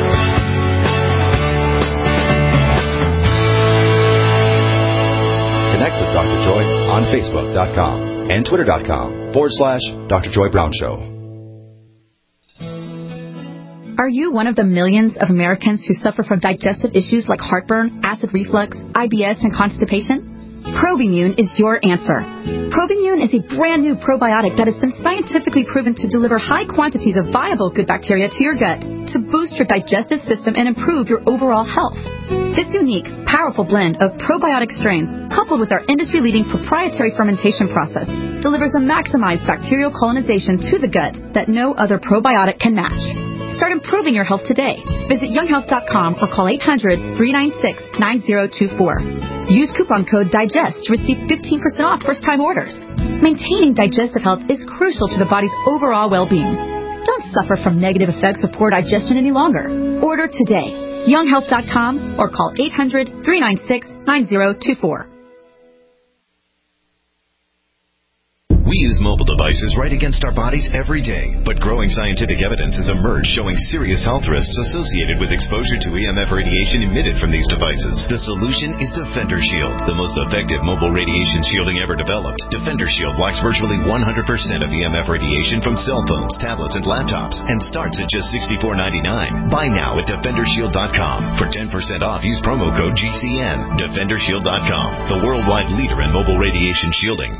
Connect with Doctor Joy on Facebook dot com and Twitter dot com forward slash Doctor Joy Brown Show. Are you one of the millions of Americans who suffer from digestive issues like heartburn, acid reflux, I B S, and constipation? Probimune is your answer. Probimune is a brand new probiotic that has been scientifically proven to deliver high quantities of viable good bacteria to your gut to boost your digestive system and improve your overall health. This unique, powerful blend of probiotic strains, coupled with our industry-leading proprietary fermentation process, delivers a maximized bacterial colonization to the gut that no other probiotic can match. Start improving your health today. Visit young health dot com or call eight hundred, three nine six, nine zero two four. Use coupon code DIGEST to receive fifteen percent off first-time orders. Maintaining digestive health is crucial to the body's overall well-being. Don't suffer from negative effects of poor digestion any longer. Order today. young health dot com or call eight hundred, three nine six, nine zero two four. We use mobile devices right against our bodies every day, but growing scientific evidence has emerged showing serious health risks associated with exposure to E M F radiation emitted from these devices. The solution is Defender Shield, the most effective mobile radiation shielding ever developed. Defender Shield blocks virtually one hundred percent of E M F radiation from cell phones, tablets, and laptops, and starts at just sixty-four ninety-nine. Buy now at defender shield dot com. For ten percent off, use promo code G C N. defender shield dot com, the worldwide leader in mobile radiation shielding.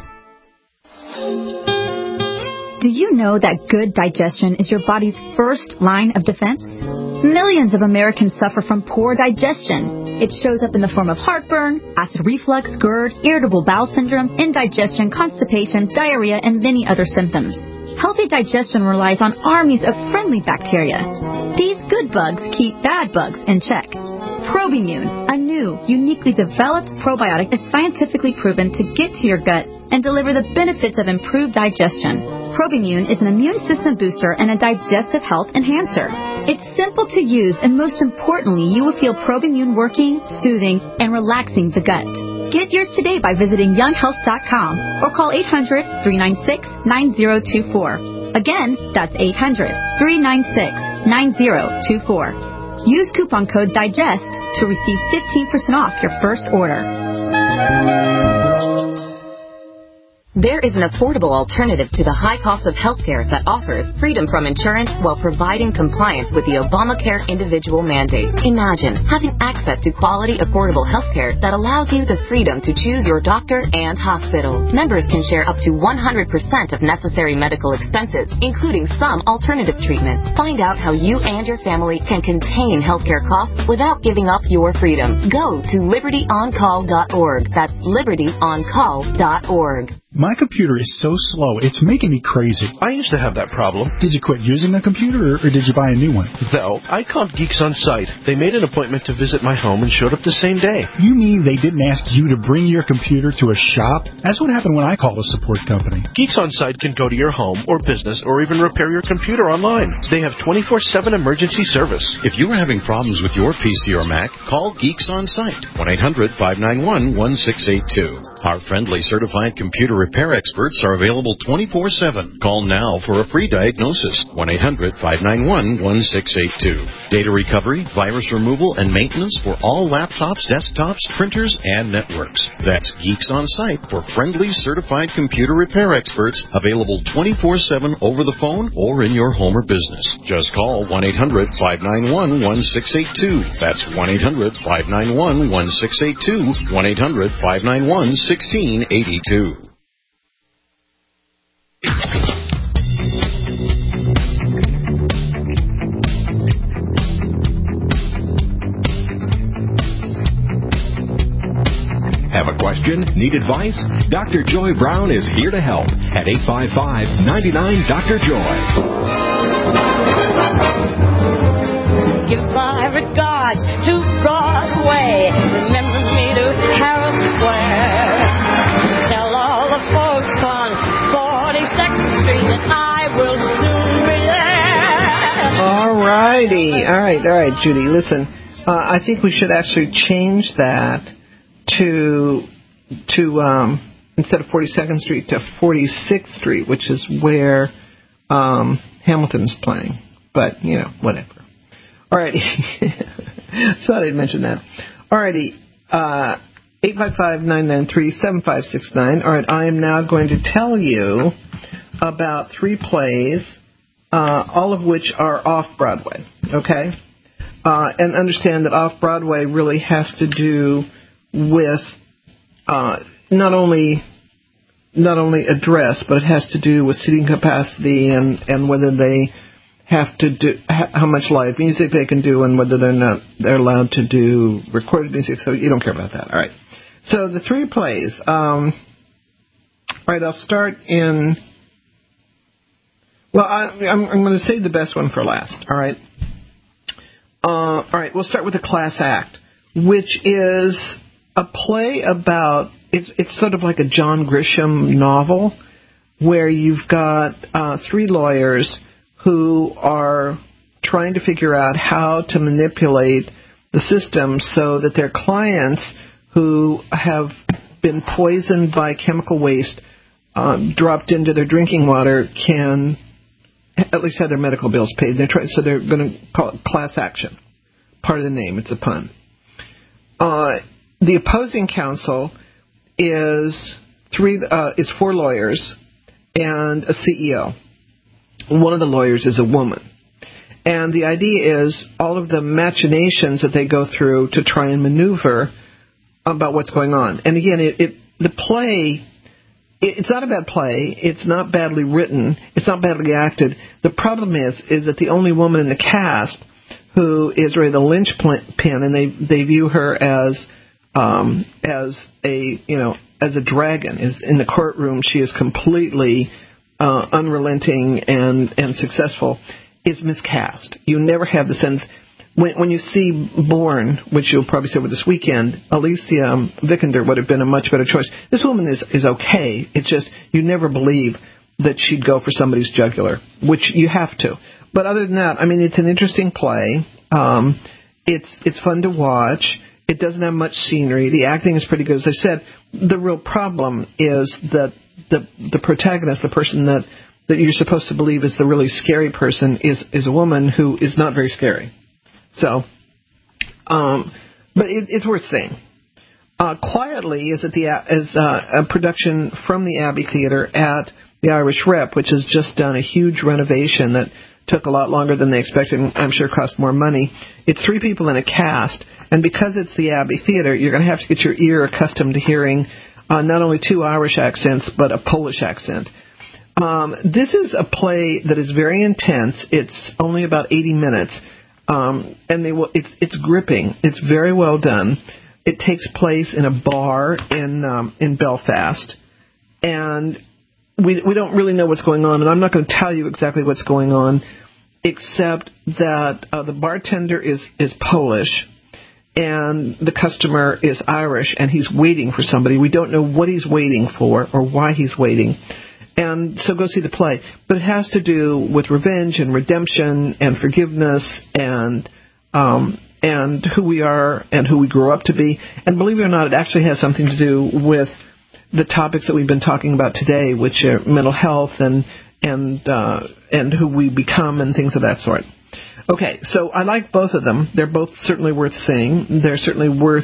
Do you know that good digestion is your body's first line of defense? Millions of Americans suffer from poor digestion. It shows up in the form of heartburn, acid reflux, GERD, irritable bowel syndrome, indigestion, constipation, diarrhea, and many other symptoms. Healthy digestion relies on armies of friendly bacteria. These good bugs keep bad bugs in check. Probimune, a new, uniquely developed probiotic, is scientifically proven to get to your gut and deliver the benefits of improved digestion. Probimune is an immune system booster and a digestive health enhancer. It's simple to use, and most importantly, you will feel Probimune working, soothing, and relaxing the gut. Get yours today by visiting young health dot com or call eight hundred, three nine six, nine zero two four. Again, that's eight hundred, three nine six, nine zero two four. Use coupon code DIGEST to receive fifteen percent off your first order. There is an affordable alternative to the high cost of healthcare that offers freedom from insurance while providing compliance with the Obamacare individual mandate. Imagine having access to quality, affordable healthcare that allows you the freedom to choose your doctor and hospital. Members can share up to one hundred percent of necessary medical expenses, including some alternative treatments. Find out how you and your family can contain healthcare costs without giving up your freedom. Go to liberty on call dot org. That's liberty on call dot org. My computer is so slow, it's making me crazy. I used to have that problem. Did you quit using a computer, or did you buy a new one? No, I called Geeks On Site. They made an appointment to visit my home and showed up the same day. You mean they didn't ask you to bring your computer to a shop? That's what happened when I called a support company. Geeks On Site can go to your home or business or even repair your computer online. They have twenty-four seven emergency service. If you are having problems with your P C or Mac, call Geeks On Site, one eight hundred, five nine one, one six eight two. Our friendly certified computer repair experts are available twenty-four seven. Call now for a free diagnosis, one eight hundred, five nine one, one six eight two. Data recovery, virus removal, and maintenance for all laptops, desktops, printers, and networks. That's Geeks On Site for friendly certified computer repair experts, available twenty-four seven over the phone or in your home or business. Just call one eight hundred, five nine one, one six eight two. That's one eight hundred, five nine one, one six eight two, one eight hundred, five nine one, one six eight two. Have a question? Need advice? Doctor Joy Brown is here to help at eight five five, nine nine, Doctor Joy. Give my regards to Broadway. Remember me to Herald Square. Tell all the folks on forty-second Street that I will soon be there. All righty. All right, all right, Judy, listen. Uh, I think we should actually change that to to um, instead of forty-second Street to forty-sixth Street, which is where um, Hamilton is playing. But, you know, whatever. All righty. Thought I'd mention that. All righty. Uh, eight five five, nine nine three, seven five six nine. All right, I am now going to tell you about three plays, uh, all of which are off Broadway. okay? Uh, and understand that off-Broadway really has to do with uh, not only not only address, but it has to do with seating capacity and, and whether they have to do how much live music they can do and whether they're not they're allowed to do recorded music. So you don't care about that. All right. So the three plays. Um, all right, I'll start in. Well, I, I'm, I'm going to save the best one for last. All right. Uh, all right, we'll start with the Class Act, which is a play about. It's it's sort of like a John Grisham novel, where you've got uh, three lawyers who are trying to figure out how to manipulate the system so that their clients who have been poisoned by chemical waste um, dropped into their drinking water can at least have their medical bills paid. They're trying, so they're going to call it class action. Part of the name, it's a pun. Uh, the opposing counsel is three. Uh, is four lawyers and a C E O. One of the lawyers is a woman. And the idea is all of the machinations that they go through to try and maneuver about what's going on. And again, it, it the play, it, it's not a bad play. It's not badly written. It's not badly acted. The problem is, is that the only woman in the cast who is really the linchpin, and they they view her as um, as a you know as a dragon. Is in the courtroom, she is completely uh, unrelenting and and successful. Is miscast. You never have the sense when when you see Born, which you'll probably see over this weekend. Alicia um, Vikander would have been a much better choice. This woman is is okay. It's just you never believe that she'd go for somebody's jugular, which you have to. But other than that, I mean, it's an interesting play. Um, it's it's fun to watch. It doesn't have much scenery. The acting is pretty good. As I said, the real problem is that the the protagonist, the person that, that you're supposed to believe is the really scary person, is is a woman who is not very scary. So, um, but it, it's worth seeing. Uh, Quietly is at the is uh, a production from the Abbey Theatre at the Irish Rep, which has just done a huge renovation that took a lot longer than they expected and I'm sure cost more money. It's three people in a cast, and because it's the Abbey Theatre, you're going to have to get your ear accustomed to hearing uh, not only two Irish accents, but a Polish accent. Um, this is a play that is very intense. It's only about eighty minutes, um, and they will, it's, it's gripping. It's very well done. It takes place in a bar in um, in Belfast, and we we don't really know what's going on, and I'm not going to tell you exactly what's going on, except that uh, the bartender is, is Polish, and the customer is Irish, and he's waiting for somebody. We don't know what he's waiting for or why he's waiting, and so go see the play. But it has to do with revenge and redemption and forgiveness and um, and who we are and who we grew up to be. And believe it or not, it actually has something to do with the topics that we've been talking about today, which are mental health and and uh, and who we become and things of that sort. Okay, so I like both of them. They're both certainly worth seeing. They're certainly worth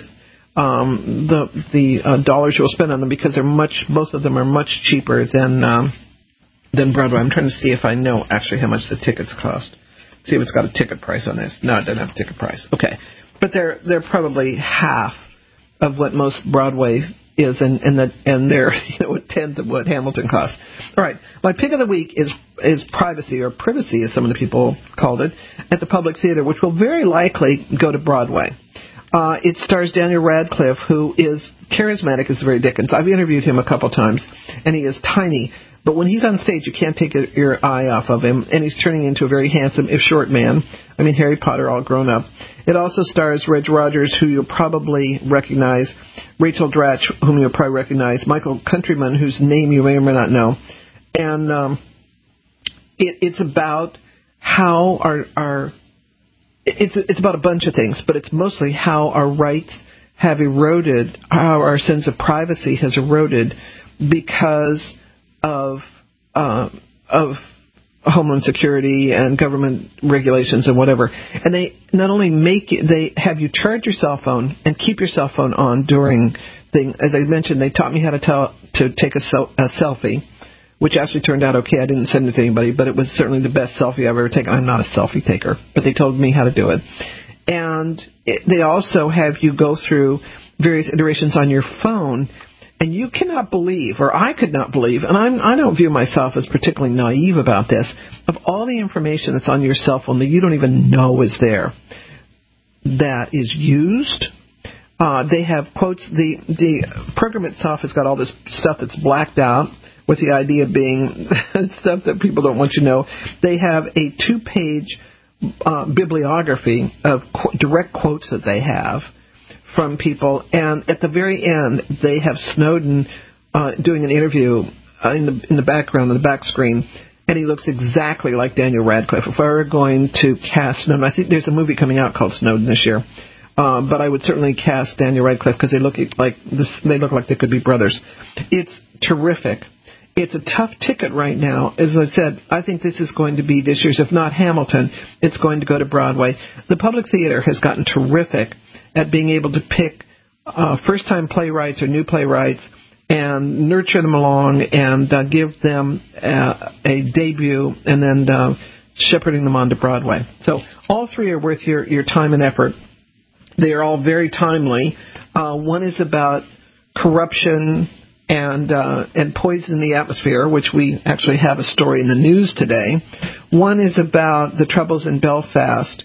um, the the uh, dollars you'll spend on them because they're much. Both of them are much cheaper than um, than Broadway. I'm trying to see if I know actually how much the tickets cost. See if it's got a ticket price on this. No, it doesn't have a ticket price. Okay, but they're they're probably half of what most Broadway is, and and that and they're you know a tenth of what Hamilton costs. All right, my pick of the week is is Privacy, or Privacy, as some of the people called it, at the Public Theater, which will very likely go to Broadway. Uh, it stars Daniel Radcliffe, who is charismatic as the very Dickens. I've interviewed him a couple times, and he is tiny. But when he's on stage, you can't take your eye off of him, and he's turning into a very handsome, if short, man. I mean, Harry Potter all grown up. It also stars Reg Rogers, who you'll probably recognize, Rachel Dratch, whom you'll probably recognize, Michael Countryman, whose name you may or may not know. And um, it, it's about how our, our it's it's about a bunch of things, but it's mostly how our rights have eroded, how our sense of privacy has eroded because of uh, of Homeland Security and government regulations and whatever. And they not only make it, they have you charge your cell phone and keep your cell phone on during thing. As I mentioned, they taught me how to tell to take a, sel- a selfie which actually turned out okay. I didn't send it to anybody, but it was certainly the best selfie I've ever taken. I'm not a selfie taker, but they told me how to do it. And it, they also have you go through various iterations on your phone, and you cannot believe, or I could not believe, and I'm, I don't view myself as particularly naive about this, of all the information that's on your cell phone that you don't even know is there, that is used. Uh, they have quotes. The, the program itself has got all this stuff that's blacked out, with the idea being stuff that people don't want you to know. They have a two-page uh, bibliography of qu- direct quotes that they have from people, and at the very end, they have Snowden uh, doing an interview uh, in the in the background, on the back screen, and he looks exactly like Daniel Radcliffe. If I were going to cast Snowden, I think there's a movie coming out called Snowden this year, um, but I would certainly cast Daniel Radcliffe because they look like this. They look like they could be brothers. It's terrific. It's a tough ticket right now. As I said, I think this is going to be this year's, if not Hamilton, it's going to go to Broadway. The Public Theater has gotten terrific at being able to pick uh, first-time playwrights or new playwrights and nurture them along and uh, give them uh, a debut and then uh, shepherding them onto Broadway. So all three are worth your, your time and effort. They are all very timely. Uh, one is about corruption and uh, and poison in the atmosphere, which we actually have a story in the news today. One is about the troubles in Belfast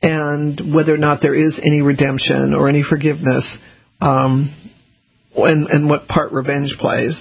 and whether or not there is any redemption or any forgiveness, um, and, and what part revenge plays.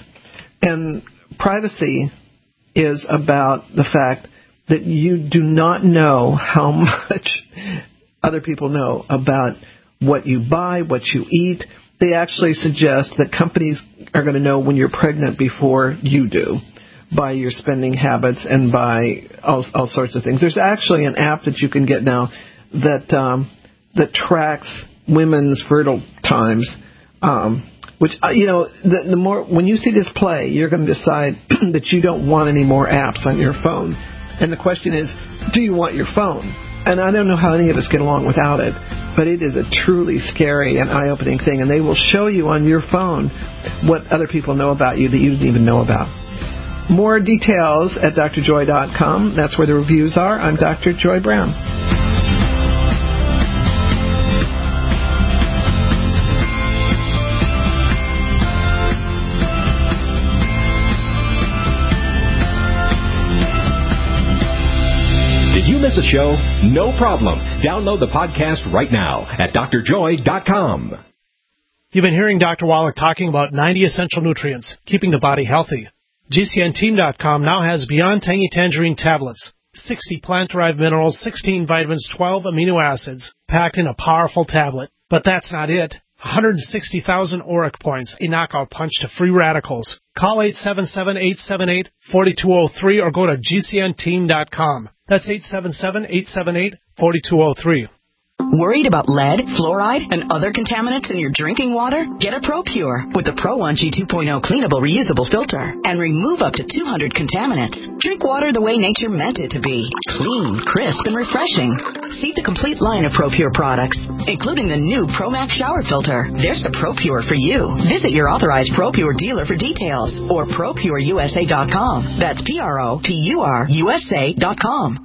And Privacy is about the fact that you do not know how much other people know about what you buy, what you eat. They actually suggest that companies are going to know when you're pregnant before you do by your spending habits and by all, all sorts of things. There's actually an app that you can get now that um, that tracks women's fertile times, um, which, uh, you know, the, the more when you see this play, you're going to decide that you don't want any more apps on your phone. And the question is, do you want your phone? And I don't know how any of us get along without it, but it is a truly scary and eye-opening thing. And they will show you on your phone what other people know about you that you didn't even know about. More details at D R joy dot com. That's where the reviews are. I'm Doctor Joy Brown. Did you miss a show? No problem. Download the podcast right now at D R joy dot com. You've been hearing Doctor Wallach talking about ninety essential nutrients, keeping the body healthy. G C N team dot com now has Beyond Tangy Tangerine tablets, sixty plant-derived minerals, sixteen vitamins, twelve amino acids, packed in a powerful tablet. But that's not it. one hundred sixty thousand auric points, a knockout punch to free radicals. Call eight seven seven, eight seven eight, four two zero three or go to G C N team dot com. That's eight seven seven, eight seven eight, four two zero three. Worried about lead, fluoride, and other contaminants in your drinking water? Get a ProPure with the Pro one G two point oh cleanable reusable filter and remove up to two hundred contaminants. Drink water the way nature meant it to be. Clean, crisp, and refreshing. See the complete line of ProPure products, including the new ProMax shower filter. There's a ProPure for you. Visit your authorized ProPure dealer for details or Pro Pure U S A dot com. That's P R O P U R U S A dot com.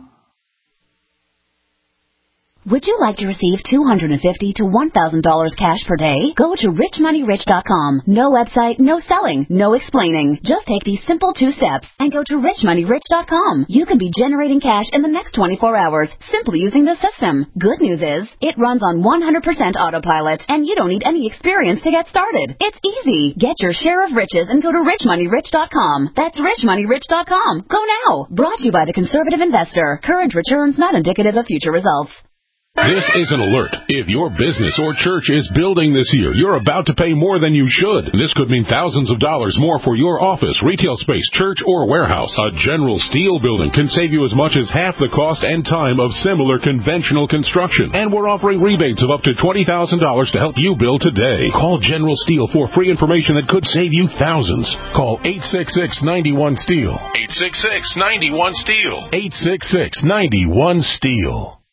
Would you like to receive two hundred fifty dollars to one thousand dollars cash per day? Go to rich money rich dot com. No website, no selling, no explaining. Just take these simple two steps and go to rich money rich dot com. You can be generating cash in the next twenty-four hours simply using the system. Good news is, it runs on one hundred percent autopilot and you don't need any experience to get started. It's easy. Get your share of riches and go to rich money rich dot com. That's rich money rich dot com. Go now. Brought to you by the Conservative Investor. Current returns not indicative of future results. This is an alert. If your business or church is building this year, you're about to pay more than you should. This could mean thousands of dollars more for your office, retail space, church, or warehouse. A General Steel building can save you as much as half the cost and time of similar conventional construction. And we're offering rebates of up to twenty thousand dollars to help you build today. Call General Steel for free information that could save you thousands. Call eight six six, nine one, STEEL. eight six six, nine one, STEEL. eight six six, nine one, STEEL.